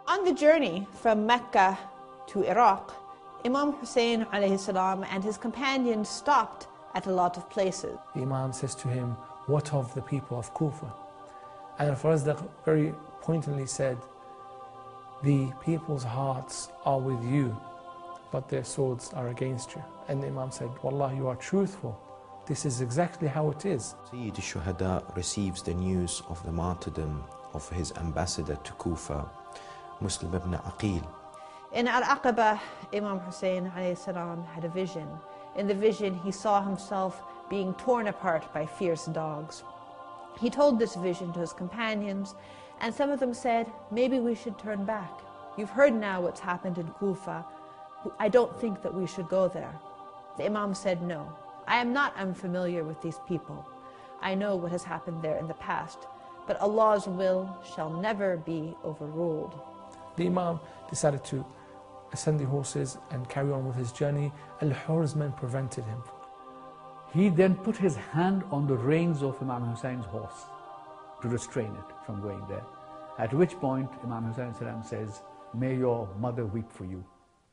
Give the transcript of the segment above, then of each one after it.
On the journey from Mecca to Iraq, Imam Hussein alayhi salam and his companions stopped at a lot of places. The Imam says to him, "What of the people of Kufa?" And Al-Farazdaq very pointedly said, "The people's hearts are with you, but their swords are against you." And the Imam said, "Wallah, you are truthful. This is exactly how it is." Sayyid al-Shuhada receives the news of the martyrdom of his ambassador to Kufa, Muslim ibn Aqil. In Al-Aqaba, Imam Hussein alayhi salam had a vision. In the vision, he saw himself being torn apart by fierce dogs. He told this vision to his companions, and some of them said, "Maybe we should turn back. You've heard now what's happened in Kufa. I don't think that we should go there." The Imam said, "No, I am not unfamiliar with these people. I know what has happened there in the past, but Allah's will shall never be overruled." The Imam decided to ascend the horses and carry on with his journey. Al-Hur's men prevented him. He then put his hand on the reins of Imam Hussein's horse to restrain it from going there. At which point Imam Hussein says, "May your mother weep for you."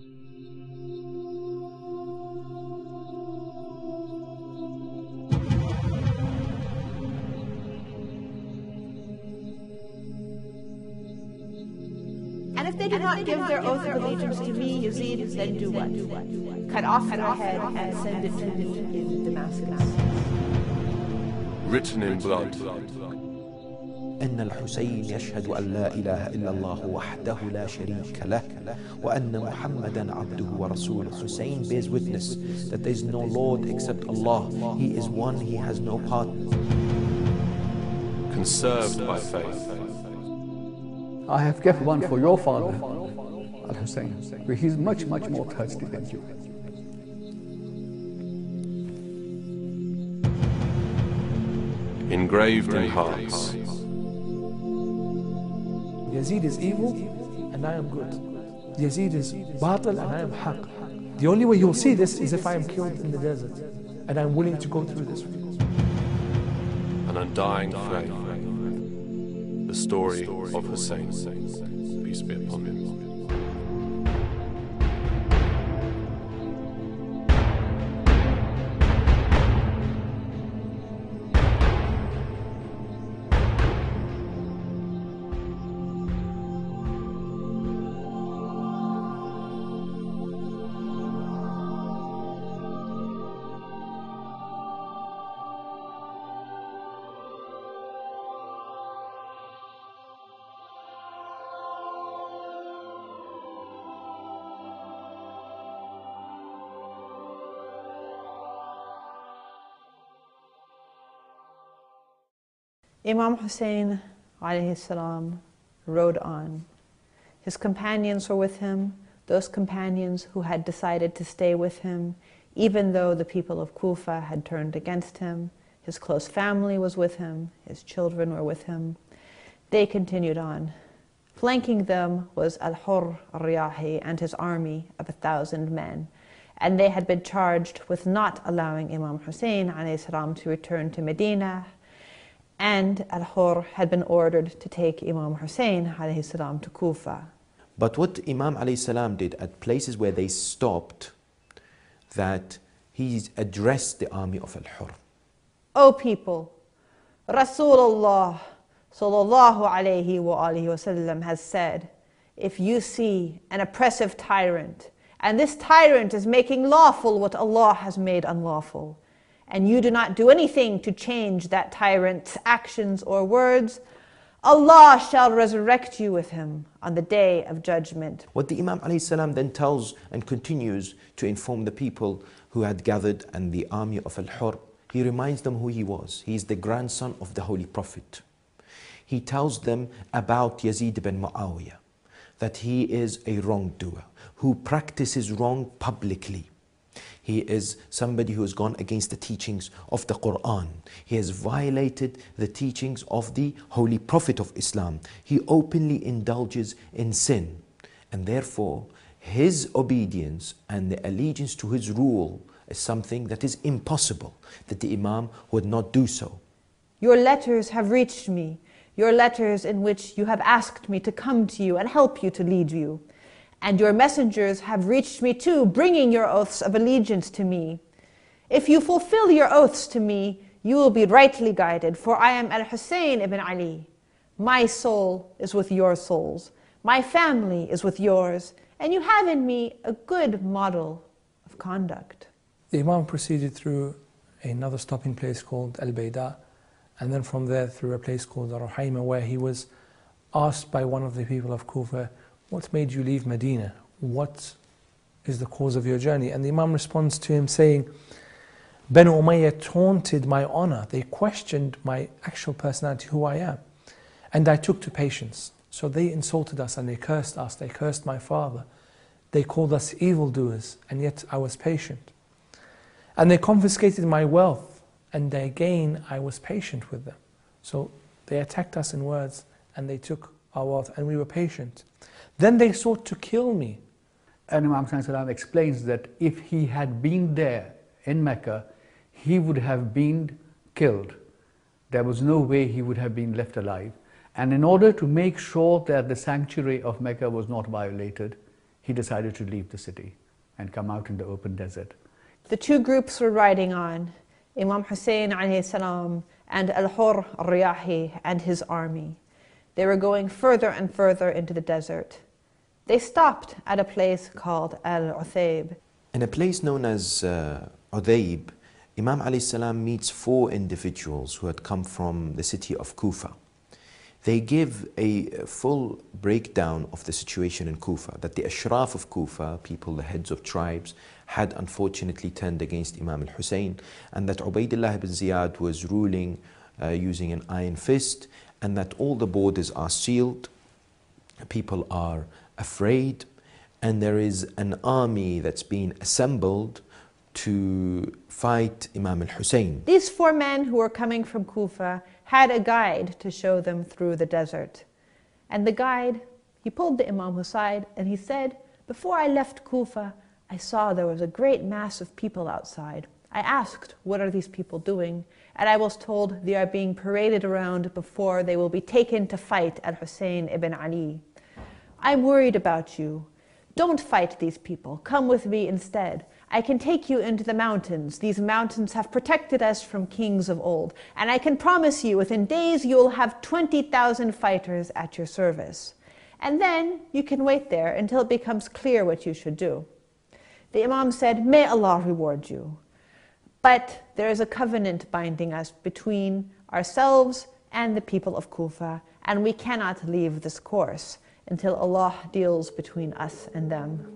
And if they do not give their oath of allegiance to me, Yazid, then do what? Cut off their head and send it to me in Damascus. Written in blood. إن الحسين يشهد أن لا إله إلا الله وحده لا شريك له وأن محمدا عبده ورسوله. Hussein bears witness that there is no Lord except Allah. He is one, He has no partner. Conserved by faith. I have kept one for your father, Al-Hussein, where he's much, much more thirsty than you. Engraved in hearts. Yazid is evil and I am good. Yazid is batil and I am haq. The only way you'll see this is if I am killed in the desert, and I'm willing to go through this. An undying faith. The story of Hussein. Peace be upon him. Imam Hussein alayhi salam rode on. His companions were with him, those companions who had decided to stay with him, even though the people of Kufa had turned against him. His close family was with him, his children were with him. They continued on. Flanking them was Al-Hurr al-Riyahi and his army of 1,000 men, and they had been charged with not allowing Imam Hussein alayhi salam to return to Medina, and Al-Hurr had been ordered to take Imam Hussein alayhi salam to Kufa. But what Imam alayhi salam did at places where they stopped, that he addressed the army of Al-Hurr. O people, Rasulullah sallallahu alayhi wa alihi wasallam has said, if you see an oppressive tyrant, and this tyrant is making lawful what Allah has made unlawful, and you do not do anything to change that tyrant's actions or words, Allah shall resurrect you with him on the day of judgment. What the Imam alayhi salam then tells and continues to inform the people who had gathered and the army of Al-Hurr, he reminds them who he was. He is the grandson of the Holy Prophet. He tells them about Yazid ibn Muawiyah, that he is a wrongdoer who practices wrong publicly. He is somebody who has gone against the teachings of the Quran. He has violated the teachings of the Holy Prophet of Islam. He openly indulges in sin. And therefore, his obedience and the allegiance to his rule is something that is impossible, that the Imam would not do so. Your letters have reached me. your letters in which you have asked me to come to you and help you to lead you. And your messengers have reached me too, bringing your oaths of allegiance to me. If you fulfill your oaths to me, you will be rightly guided, for I am Al-Hussein ibn Ali. My soul is with your souls. My family is with yours. And you have in me a good model of conduct. The Imam proceeded through another stopping place called Al-Bayda, and then from there through a place called Ruhayma, where he was asked by one of the people of Kufa, what made you leave Medina? What is the cause of your journey? And the Imam responds to him saying, Banu Umayyah taunted my honor. They questioned my actual personality, who I am. And I took to patience. So they insulted us and they cursed us. They cursed my father. They called us evildoers, and yet I was patient. And they confiscated my wealth, and again I was patient with them. So they attacked us in words, and they took our wealth, and we were patient. Then they sought to kill me. And Imam Hussain explains that if he had been there in Mecca, he would have been killed. There was no way he would have been left alive. And in order to make sure that the sanctuary of Mecca was not violated, he decided to leave the city and come out in the open desert. The two groups were riding on, Imam Hussein alayhi salam and Al-Hur al-Riyahi and his army. They were going further and further into the desert. They stopped at a place called Al-Uthayb. In a place known as Uthayb, Imam alayhi salam meets 4 individuals who had come from the city of Kufa. They give a full breakdown of the situation in Kufa, that the Ashraf of Kufa, people, the heads of tribes, had unfortunately turned against Imam al-Hussein, and that Ubaydullah ibn Ziyad was ruling using an iron fist, and that all the borders are sealed, people are afraid, and there is an army that's been assembled to fight Imam al-Hussein. These 4 men who were coming from Kufa had a guide to show them through the desert. And the guide, he pulled the Imam aside and he said, before I left Kufa, I saw there was a great mass of people outside. I asked, what are these people doing? And I was told they are being paraded around before they will be taken to fight Al-Hussein ibn Ali. I'm worried about you. Don't fight these people. Come with me instead. I can take you into the mountains. These mountains have protected us from kings of old. And I can promise you, within days, you will have 20,000 fighters at your service. And then you can wait there until it becomes clear what you should do. The Imam said, may Allah reward you. But there is a covenant binding us between ourselves and the people of Kufa, and we cannot leave this course until Allah deals between us and them.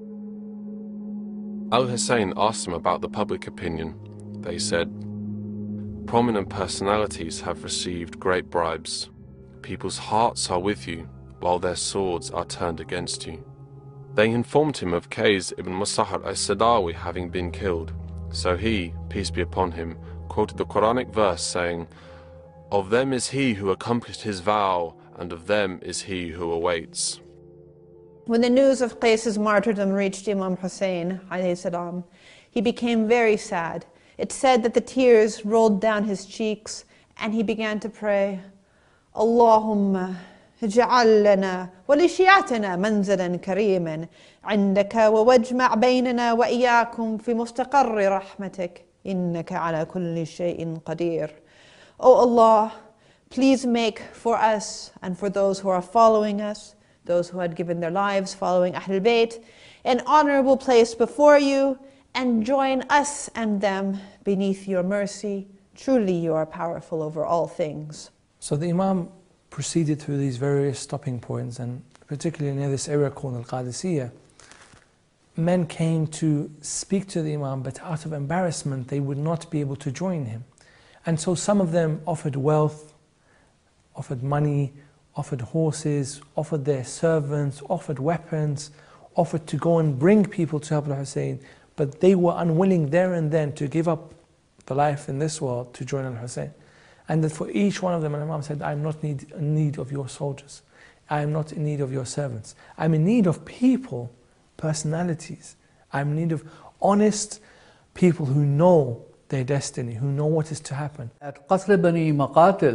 Al-Hussein asked them about the public opinion. They said, prominent personalities have received great bribes. People's hearts are with you, while their swords are turned against you. They informed him of Qays ibn Musahar al-Sadawi having been killed. So he, peace be upon him, quoted the Quranic verse saying, of them is he who accomplished his vow, and of them is he who awaits. When the news of Qays's martyrdom reached Imam Hussein alayhi salam, he became very sad. It said that the tears rolled down his cheeks and he began to pray, Allahumma اجعل لنا ولشيعتنا منزلا كريما عندك واجمع بيننا وإياكم في مستقر رحمتك إنك على كل شيء قدير. O Allah, please make for us and for those who are following us, those who had given their lives following Ahlul Bayt, an honorable place before you, and join us and them beneath your mercy. Truly you are powerful over all things. So the Imam proceeded through these various stopping points, and particularly near this area called Al-Qadisiyah. Men came to speak to the Imam, but out of embarrassment they would not be able to join him. And so some of them offered wealth, offered money, offered horses, offered their servants, offered weapons, offered to go and bring people to help Al-Hussein, but they were unwilling there and then to give up the life in this world to join Al-Hussein. And that for each one of them, Imam said, I am not in need of your soldiers. I am not in need of your servants. I'm in need of people, personalities. I'm in need of honest people who know their destiny, who know what is to happen. At Qasr Bani Maqatil,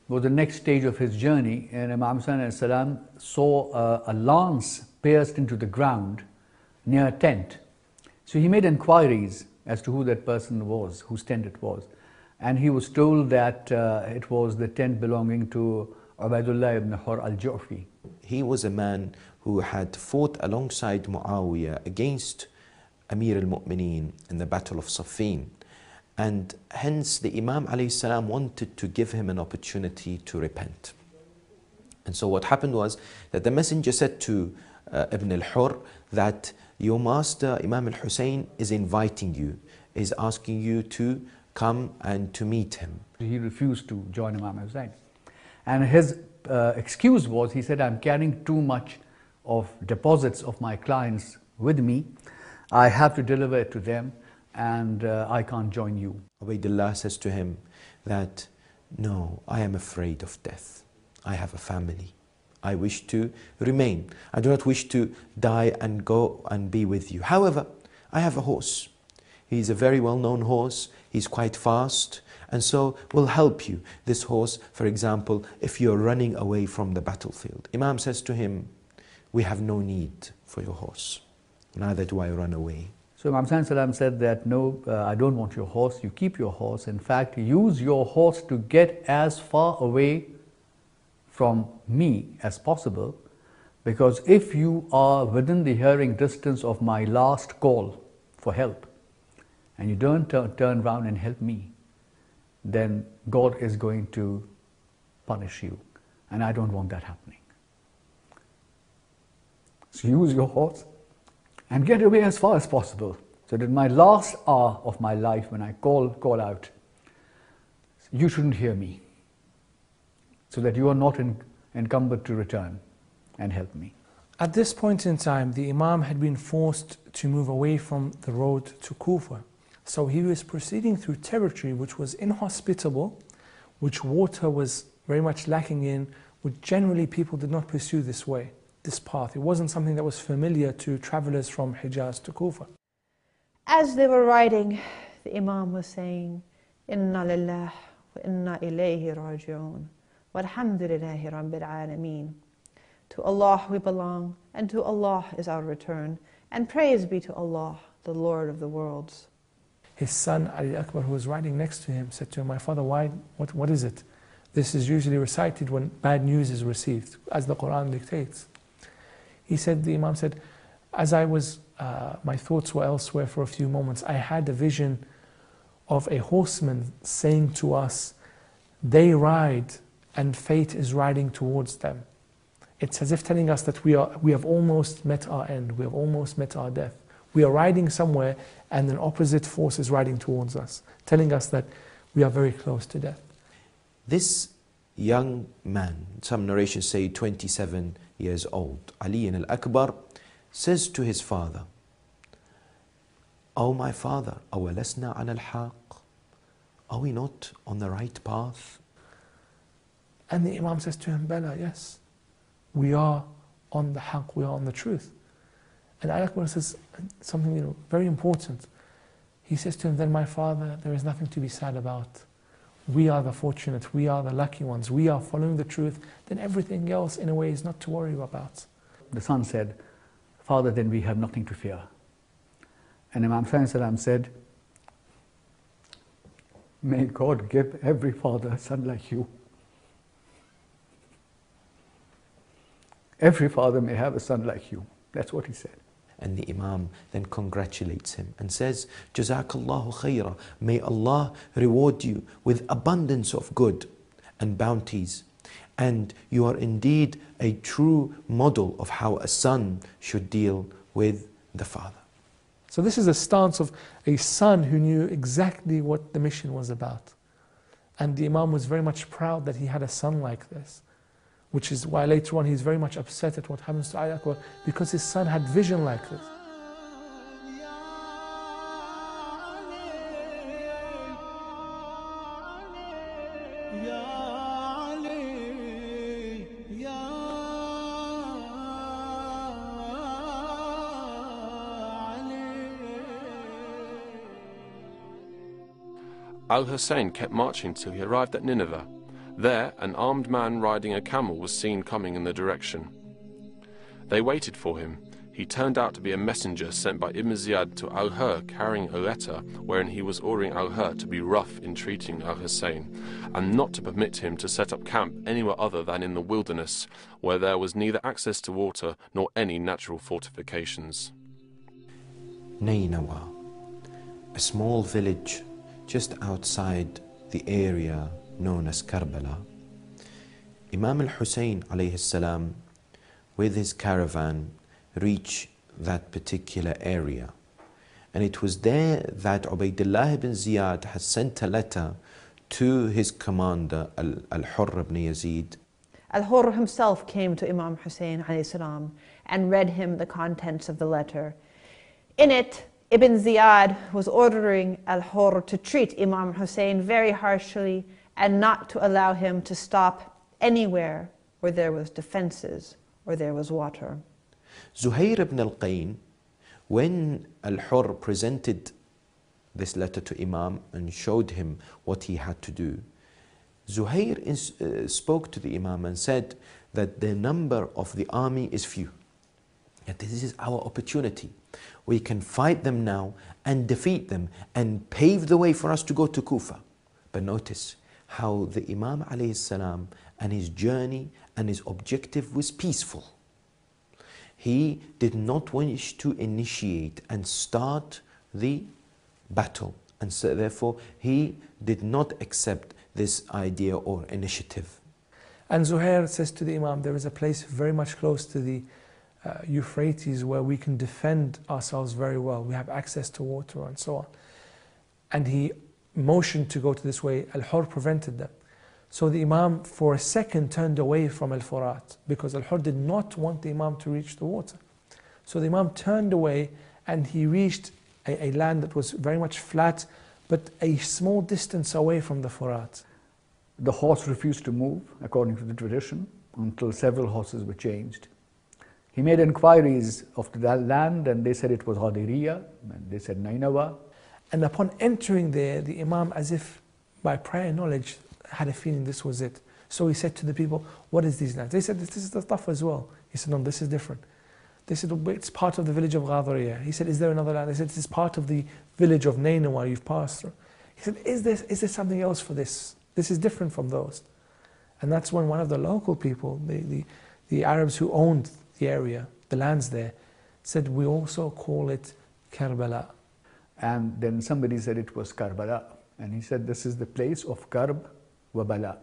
was the next stage of his journey, and Imam Hussain salam saw a lance pierced into the ground near a tent. So he made inquiries as to who that person was, whose tent it was. And he was told that it was the tent belonging to Ubaidullah ibn Hur al-Ju'fi. He was a man who had fought alongside Muawiyah against Amir al-Mu'mineen in the Battle of Siffin. And hence the Imam alayhi salam wanted to give him an opportunity to repent. And so what happened was that the messenger said to Ibn al-Hur that your master Imam al-Hussein is inviting you, is asking you to come and to meet him. He refused to join Imam Hussain. And his excuse was, he said, I'm carrying too much of deposits of my clients with me. I have to deliver it to them, and I can't join you. Ubaidullah says to him that, no, I am afraid of death. I have a family. I wish to remain. I do not wish to die and go and be with you. However, I have a horse. He's a very well-known horse. He's quite fast, and so will help you. This horse, for example, if you're running away from the battlefield. Imam says to him, we have no need for your horse. Neither do I run away. So Imam Hussain salam said that, no, I don't want your horse. You keep your horse. In fact, use your horse to get as far away from me as possible, because if you are within the hearing distance of my last call for help, and you don't turn around and help me, then God is going to punish you, and I don't want that happening. So use your horse and get away as far as possible, so that in my last hour of my life, when I call out, you shouldn't hear me, so that you are not encumbered to return and help me. At this point in time, the Imam had been forced to move away from the road to Kufa. So he was proceeding through territory which was inhospitable, which water was very much lacking in, which generally people did not pursue this way, this path. It wasn't something that was familiar to travelers from Hijaz to Kufa. As they were riding, the Imam was saying, Inna lillah wa inna ilayhi raji'un, walhamdulillahi rabbil alameen. To Allah we belong, and to Allah is our return, and praise be to Allah, the Lord of the worlds. His son Ali Akbar, who was riding next to him, said to him, my father, what is it? This is usually recited when bad news is received, as the Quran dictates. The Imam said, as I was, my thoughts were elsewhere for a few moments, I had a vision of a horseman saying to us, they ride and fate is riding towards them. It's as if telling us that we have almost met our end, we have almost met our death. We are riding somewhere and an opposite force is riding towards us, telling us that we are very close to death. This young man, some narrations say 27 years old, Ali al-Akbar, says to his father, "Oh my father, أَوَلَسْنَا عَلَى الْحَاقِ?" Are we not on the right path? And the Imam says to him, Bala, yes, we are on the haqq, we are on the truth. And Ali Akbar says something very important. He says to him, then my father, there is nothing to be sad about. We are the fortunate, we are the lucky ones, we are following the truth, then everything else in a way is not to worry about. The son said, Father, then we have nothing to fear. And Imam Hussain said, may God give every father a son like you. Every father may have a son like you. That's what he said. And the Imam then congratulates him and says, Jazakallahu khaira, may Allah reward you with abundance of good and bounties. And you are indeed a true model of how a son should deal with the father. So this is a stance of a son who knew exactly what the mission was about. And the Imam was very much proud that he had a son like this, which is why later on he's very much upset at what happens to Ali Akbar, because his son had vision like this. Al-Hussein kept marching till he arrived at Nineveh, There, an armed man riding a camel was seen coming in the direction. They waited for him. He turned out to be a messenger sent by Ibn Ziyad to Al-Hur carrying a letter wherein he was ordering Al-Hur to be rough in treating Al-Hussein and not to permit him to set up camp anywhere other than in the wilderness where there was neither access to water nor any natural fortifications. Nainawa, a small village just outside the area known as Karbala. Imam al-Hussein alayhi salam with his caravan reached that particular area, and it was there that Ubaydullah ibn Ziyad had sent a letter to his commander Al-Hurr ibn Yazid. Al-Hurr himself came to Imam Hussein alayhi salam and read him the contents of the letter. In it, Ibn Ziyad was ordering Al-Hurr to treat Imam Hussein very harshly and not to allow him to stop anywhere where there was defenses or there was water. Zuhair ibn al-Qayn, when Al-Hurr presented this letter to Imam and showed him what he had to do, Zuhair spoke to the Imam and said that the number of the army is few. That this is our opportunity. We can fight them now and defeat them and pave the way for us to go to Kufa. But notice how the Imam alayhi salam and his journey and his objective was peaceful. He did not wish to initiate and start the battle, and so therefore he did not accept this idea or initiative. And Zuhair says to the Imam, there is a place very much close to the Euphrates where we can defend ourselves very well. We have access to water and so on. And he motioned to go to this way. Al-Hurr prevented them. So the Imam for a second turned away from Al-Furat because Al-Hurr did not want the Imam to reach the water. So the Imam turned away and he reached a land that was very much flat but a small distance away from the Furat. The horse refused to move, according to the tradition, until several horses were changed. He made inquiries of that land and they said it was Ghadiriyah, and they said Nainawa. And upon entering there, the Imam, as if by prior knowledge, had a feeling this was it. So he said to the people, what is these lands? They said, this is the stuff as well. He said, no, this is different. They said, it's part of the village of Ghadiriyah. He said, is there another land? They said, this is part of the village of Nainawa you've passed through. He said, is there something else for this? This is different from those. And that's when one of the local people, the Arabs who owned the area, the lands there, said, we also call it Karbala. And then somebody said it was Karbala. And he said, this is the place of Karb wa Bala.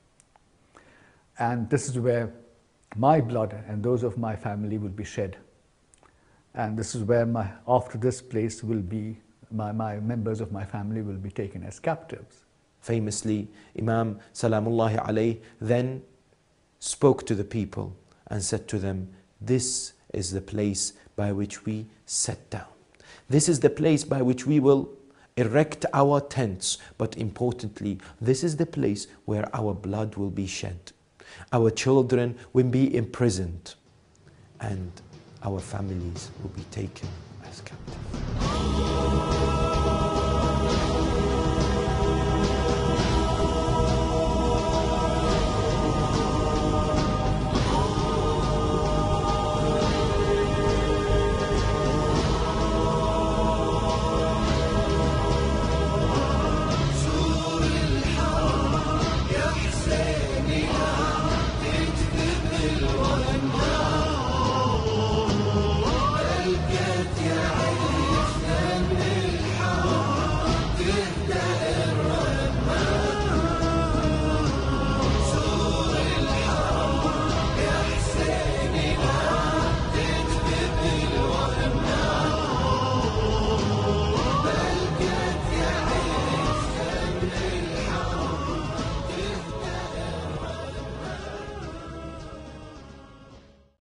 And this is where my blood and those of my family will be shed. And this is where after this place will be, my members of my family will be taken as captives. Famously, Imam Salamullahi alayhi then spoke to the people and said to them, this is the place by which we set down. This is the place by which we will erect our tents. But importantly, this is the place where our blood will be shed. Our children will be imprisoned. And our families will be taken as captives.